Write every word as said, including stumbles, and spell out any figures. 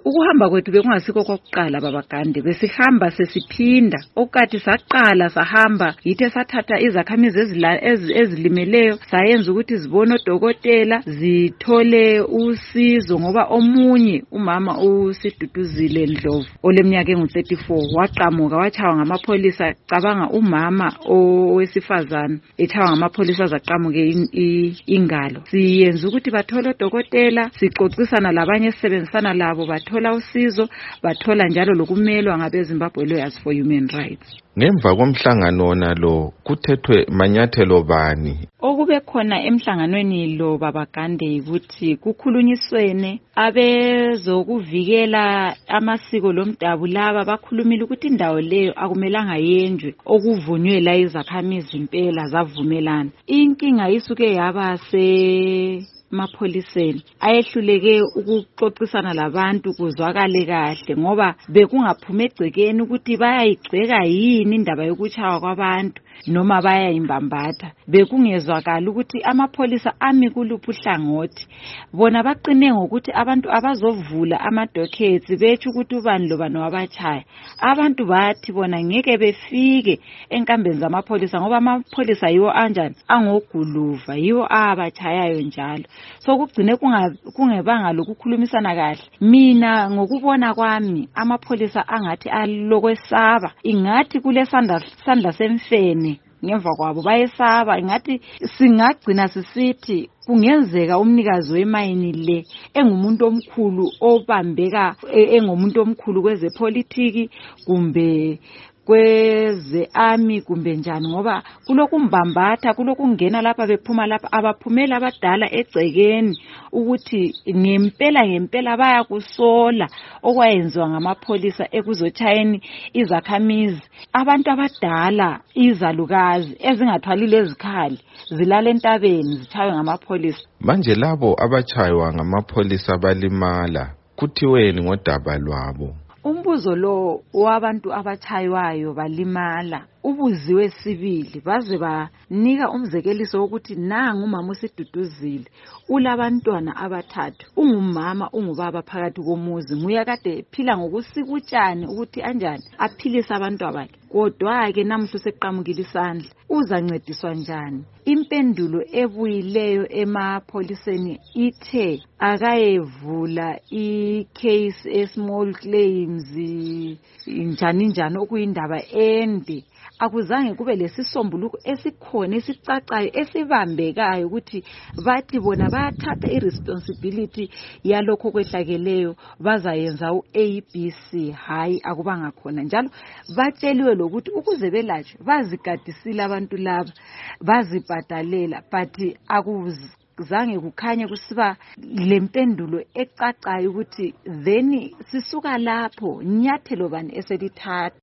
Ukuhamba kwethu bekungasikho kokuqala baba Gande, besihamba sesiphinda. Okati saqala sahamba yithe sathatha izakhamizi ezilimeleyo sayenza ukuthi zibone odokotela zithole usizo, ngoba omunye umama uSiduduzile Ndlovu oleminyaka engu thirty-four waqamuka wachawa ngamapholisa. Cabanga umama owesifazana echawa ngamapholisa zaqamuke ingalo. Siyenza ukuthi bathole odokotela, sixoxisana labanye esebenzisana labo, bathola usizo, bathola njalo lokumelwa ngabe Zimbabwe Lawyers for Human Rights. Ngemva komhlangano nalo kuthethwe manyathelo bani? Okube khona emhlanganweni lo baba Gande ukuthi kukhulunyiswene abezokuvikela amasiko lomdabu laba bakhulumile ukuthi indawo leyo akumelanga yenjwe, okuvunywe la izakhamizi impela zavumelana. Inkinga isuke yaba se mapholiseni ayehluleke ukuxoxisana labantu kuzwakale kahle, ngoba bekungaphuma egcekeni ukuthi bayayigceka yini indaba yokuchawa kwabantu noma bayayimbambatha. Bekungezwakala ukuthi amapholisa ami kuluphi uhlangothi. Bona baqine ngokuthi abantu abazovula amadockets betsho ukuthi ubani lobani wabachaya. Abantu bathi bona ngeke befike enkambeni zamapholisa ngoba amapholisa yiwo anjani angoguluva, yiwo abachayayo njalo. So kugcine kungebanga lokukhulumisana kahle. Mina ngokubona kwami amapholisa angathi alokwesaba, ingathi kule sandla sandla semfene ngemva kwabo bayesaba. Ingathi singagcina sisithi kungenzeka umnikazi wemayini le engumuntu omkhulu obambeka engumuntu omkhulu kwezepolitiki kumbe kweze army kumbe njani, ngoba kulokumbambatha kulokungena lapha bephuma lapha abaphumela abadala egcekeni ukuthi ngempela ngempela bayakusola okwayenziwa ngamapholisa ekuzotshayeni izakhamizi. Abantu abadala izalukazi ezingathwalile ezikhali zilala entabeni zitshaywe ngamapholisa. Manje labo abachaywa ngamapholisa balimala, kuthiweni ngodaba lwabo? Umbuzo lo wabantu abachaywayo balimala ubuziwe sibili, baze banika umzekeliso wokuthi nanga umama uSiduduzile ulabantwana abathathu, ungumama ungubaba phakathi komuzi, nguye kade phila ngokusikutshani ukuthi anjani aphilisa abantu bakhe. Kodwa ke namuhla seqhamukile isandla, uzancediswa njani? Impendulo ebuyileyo emapholiseni ithe akayevula icase esmall claims njani njani okuyindaba ende. Akuzange kube lesisombuluko esikhona esicacayo esibambekayo ukuthi bathi bona bayathatha iresponsibility yalokho kwehlakeleyo bazayenza u-A B C. Hayi, akubanga khona. Njalo batsheliwe lokuthi ukuze belatshwe bazigadisile abantu laba, bazibhadalela, but akuzange kukhanye kusiba lempendulo ecacayo ukuthi then sisuka lapho nyathelo bani eselithatha.